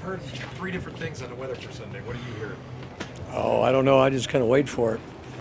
heard three different things on the weather for Sunday. What do you hear? Oh, I don't know. I just kind of wait for it.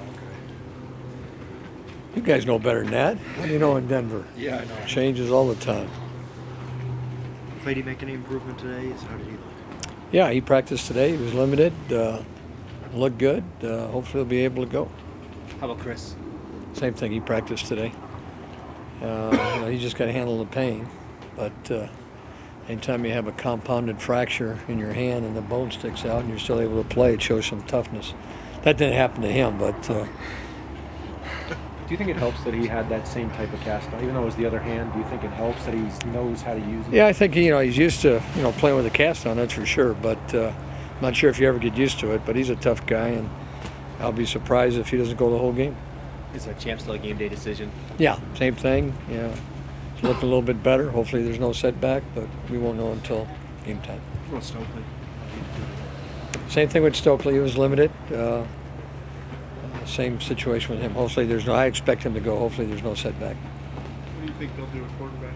You guys know better than that. What do you know in Denver? Yeah, I know. It changes all the time. Did he make any improvement today? How did he look? Yeah, he practiced today. He was limited. Looked good. Hopefully he'll be able to go. How about Chris? Same thing. He practiced today. He just got to handle the pain. But anytime you have a compounded fracture in your hand and the bone sticks out and you're still able to play, it shows some toughness. That didn't happen to him, but Do you think it helps that he had that same type of cast on, even though it was the other hand? Do you think it helps that he knows how to use it? yeah, I think he's used to playing with a cast on, that's for sure. But I'm not sure if you ever get used to it. But he's a tough guy, and I'll be surprised if he doesn't go the whole game. Is there a chance till a game day decision? Yeah, same thing. Yeah, it's looking a little bit better. Hopefully, there's no setback, but we won't know until game time. What about Stokely? Same thing with Stokely. He was limited. Same situation with him. Hopefully, I expect him to go. Hopefully, there's no setback. What do you think they'll do at quarterback?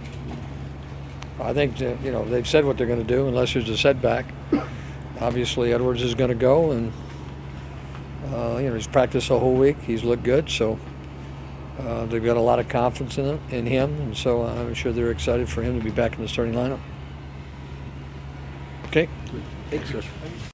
I think that, they've said what they're going to do unless there's a setback. Obviously, Edwards is going to go, and he's practiced the whole week. He's looked good, so they've got a lot of confidence in him, and so I'm sure they're excited for him to be back in the starting lineup. Okay. Thanks, Chris.